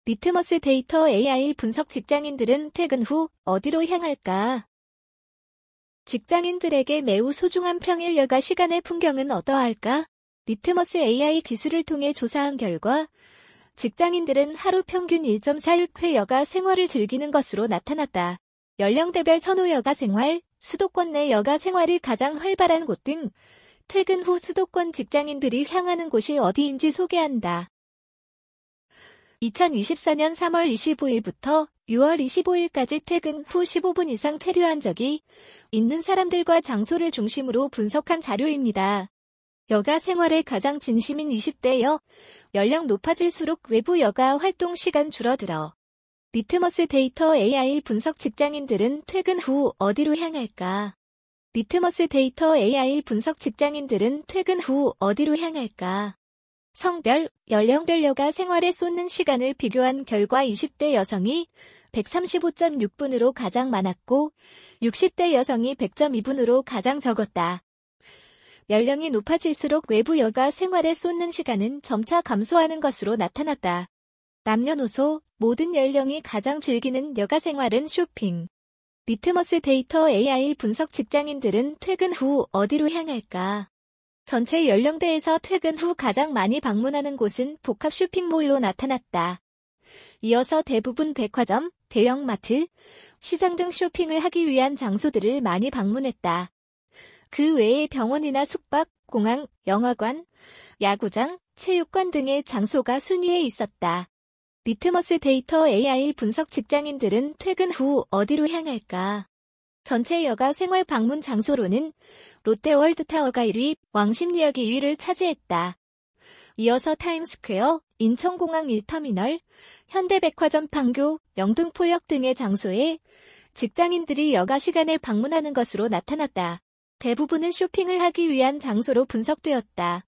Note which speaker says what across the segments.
Speaker 1: 리트머스 데이터 AI 분석 직장인들은 퇴근 후 어디로 향할까? 직장인들에게 매우 소중한 평일 여가 시간의 풍경은 어떠할까? 리트머스 AI 기술을 통해 조사한 결과 직장인들은 하루 평균 1.46회 여가 생활을 즐기는 것으로 나타났다. 연령대별 선호 여가 생활, 수도권 내 여가 생활이 가장 활발한 곳 등 퇴근 후 수도권 직장인들이 향하는 곳이 어디인지 소개한다. 2024년 3월 25일부터 6월 25일까지 퇴근 후 15분 이상 체류한 적이 있는 사람들과 장소를 중심으로 분석한 자료입니다. 여가 생활에 가장 진심인 20대여, 연령 높아질수록 외부 여가 활동 시간 줄어들어. 리트머스 데이터 AI 분석 직장인들은 퇴근 후 어디로 향할까? 리트머스 데이터 AI 분석 직장인들은 퇴근 후 어디로 향할까? 성별, 연령별 여가 생활에 쏟는 시간을 비교한 결과 20대 여성이 135.6분으로 가장 많았고 60대 여성이 100.2분으로 가장 적었다. 연령이 높아질수록 외부 여가 생활에 쏟는 시간은 점차 감소하는 것으로 나타났다. 남녀노소, 모든 연령이 가장 즐기는 여가 생활은 쇼핑. 리트머스 데이터 AI 분석 직장인들은 퇴근 후 어디로 향할까? 전체 연령대에서 퇴근 후 가장 많이 방문하는 곳은 복합 쇼핑몰로 나타났다. 이어서 대부분 백화점, 대형마트, 시장 등 쇼핑을 하기 위한 장소들을 많이 방문했다. 그 외에 병원이나 숙박, 공항, 영화관, 야구장, 체육관 등의 장소가 순위에 있었다. 리트머스 데이터 AI 분석 직장인들은 퇴근 후 어디로 향할까? 전체 여가 생활 방문 장소로는 롯데월드타워가 1위, 왕십리역이 2위를 차지했다. 이어서 타임스퀘어, 인천공항 1터미널, 현대백화점 판교, 영등포역 등의 장소에 직장인들이 여가 시간에 방문하는 것으로 나타났다. 대부분은 쇼핑을 하기 위한 장소로 분석되었다.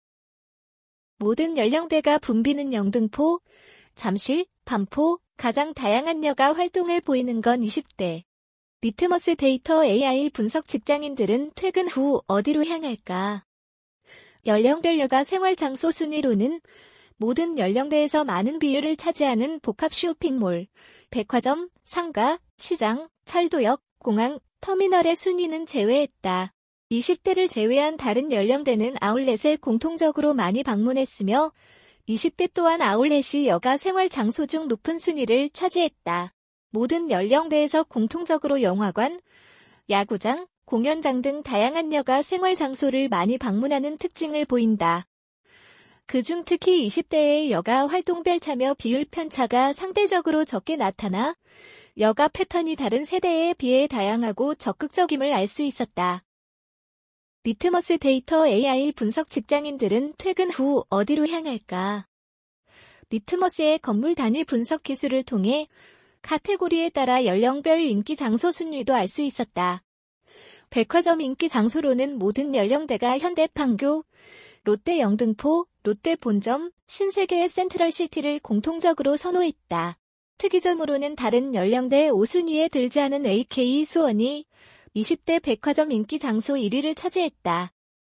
Speaker 1: 모든 연령대가 붐비는 영등포, 잠실, 반포, 가장 다양한 여가 활동을 보이는 건 20대. 리트머스 데이터 AI 분석 직장인들은 퇴근 후 어디로 향할까? 연령별 여가 생활 장소 순위로는 모든 연령대에서 많은 비율을 차지하는 복합 쇼핑몰, 백화점, 상가, 시장, 철도역, 공항, 터미널의 순위는 제외했다. 20대를 제외한 다른 연령대는 아울렛에 공통적으로 많이 방문했으며 20대 또한 아울렛이 여가 생활 장소 중 높은 순위를 차지했다. 모든 연령대에서 공통적으로 영화관, 야구장, 공연장 등 다양한 여가 생활 장소를 많이 방문하는 특징을 보인다. 그중 특히 20대의 여가 활동별 참여 비율 편차가 상대적으로 적게 나타나 여가 패턴이 다른 세대에 비해 다양하고 적극적임을 알 수 있었다. 리트머스 데이터 AI 분석 직장인들은 퇴근 후 어디로 향할까? 리트머스의 건물 단위 분석 기술을 통해 카테고리에 따라 연령별 인기 장소 순위도 알 수 있었다. 백화점 인기 장소로는 모든 연령대가 현대 판교, 롯데 영등포, 롯데 본점, 신세계의 센트럴시티를 공통적으로 선호했다. 특이점으로는 다른 연령대 5순위에 들지 않은 AK 수원이 20대 백화점 인기 장소 1위를 차지했다.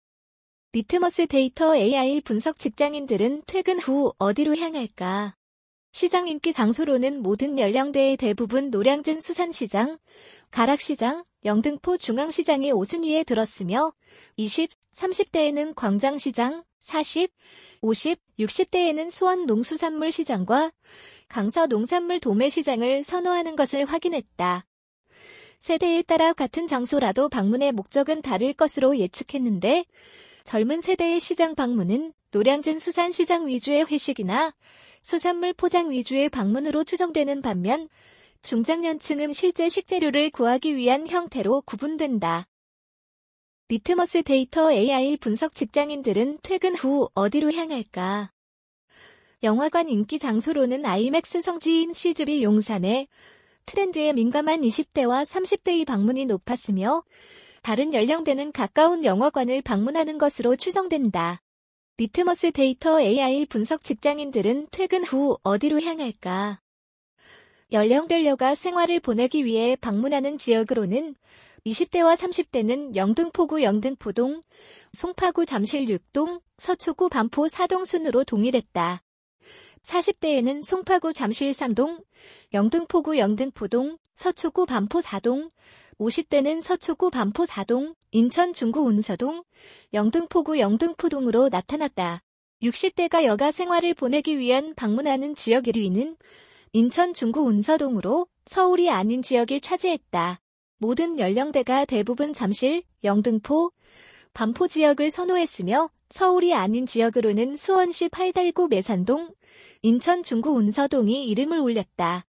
Speaker 1: 리트머스 데이터 AI 분석 직장인들은 퇴근 후 어디로 향할까? 시장 인기 장소로는 모든 연령대의 대부분 노량진 수산시장, 가락시장, 영등포 중앙시장이 5순위에 들었으며 20, 30대에는 광장시장, 40, 50, 60대에는 수원 농수산물시장과 강서 농산물 도매시장을 선호하는 것을 확인했다. 세대에 따라 같은 장소라도 방문의 목적은 다를 것으로 예측했는데 젊은 세대의 시장 방문은 노량진 수산시장 위주의 회식이나 수산물 포장 위주의 방문으로 추정되는 반면 중장년층은 실제 식재료를 구하기 위한 형태로 구분된다. 리트머스 데이터 AI 분석 직장인들은 퇴근 후 어디로 향할까? 영화관 인기 장소로는 아이맥스 성지인 CGV 용산에 트렌드에 민감한 20대와 30대의 방문이 높았으며 다른 연령대는 가까운 영화관을 방문하는 것으로 추정된다. 리트머스 데이터 AI 분석 직장인들은 퇴근 후 어디로 향할까? 연령별 여가 생활을 보내기 위해 방문하는 지역으로는 20대와 30대는 영등포구 영등포동, 송파구 잠실 6동, 서초구 반포 4동 순으로 동일했다. 40대에는 송파구 잠실 3동, 영등포구 영등포동, 서초구 반포 4동, 50대는 서초구 반포 4동, 인천 중구 운서동, 영등포구 영등포동으로 나타났다. 60대가 여가 생활을 보내기 위한 방문하는 지역 1위는 인천 중구 운서동으로 서울이 아닌 지역이 차지했다. 모든 연령대가 대부분 잠실, 영등포, 반포 지역을 선호했으며 서울이 아닌 지역으로는 수원시 팔달구 매산동, 인천 중구 운서동이 이름을 올렸다.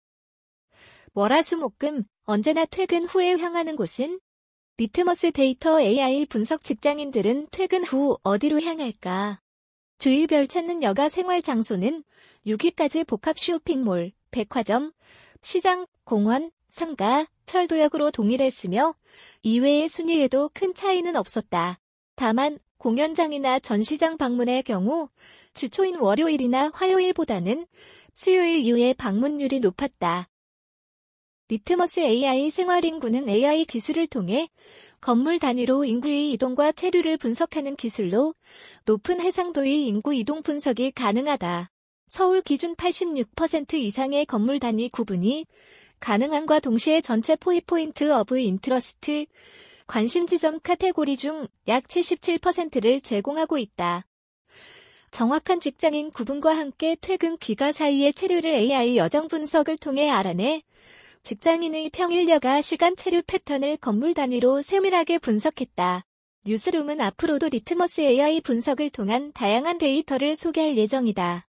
Speaker 1: 월화수목금 언제나 퇴근 후에 향하는 곳은? 리트머스 데이터 AI 분석 직장인들은 퇴근 후 어디로 향할까? 주일별 찾는 여가 생활 장소는 6위까지 복합 쇼핑몰, 백화점, 시장, 공원, 상가, 철도역으로 동일했으며 이외의 순위에도 큰 차이는 없었다. 다만 공연장이나 전시장 방문의 경우 주초인 월요일이나 화요일보다는 수요일 이후에 방문율이 높았다. 리트머스 AI 생활인구는 AI 기술을 통해 건물 단위로 인구의 이동과 체류를 분석하는 기술로 높은 해상도의 인구 이동 분석이 가능하다. 서울 기준 86% 이상의 건물 단위 구분이 가능함과 동시에 전체 포인트 오브 인트러스트, 관심 지점 카테고리 중 약 77%를 제공하고 있다. 정확한 직장인 구분과 함께 퇴근 귀가 사이의 체류를 AI 여정 분석을 통해 알아내 직장인의 평일 여가 시간 체류 패턴을 건물 단위로 세밀하게 분석했다. 뉴스룸은 앞으로도 리트머스 AI 분석을 통한 다양한 데이터를 소개할 예정이다.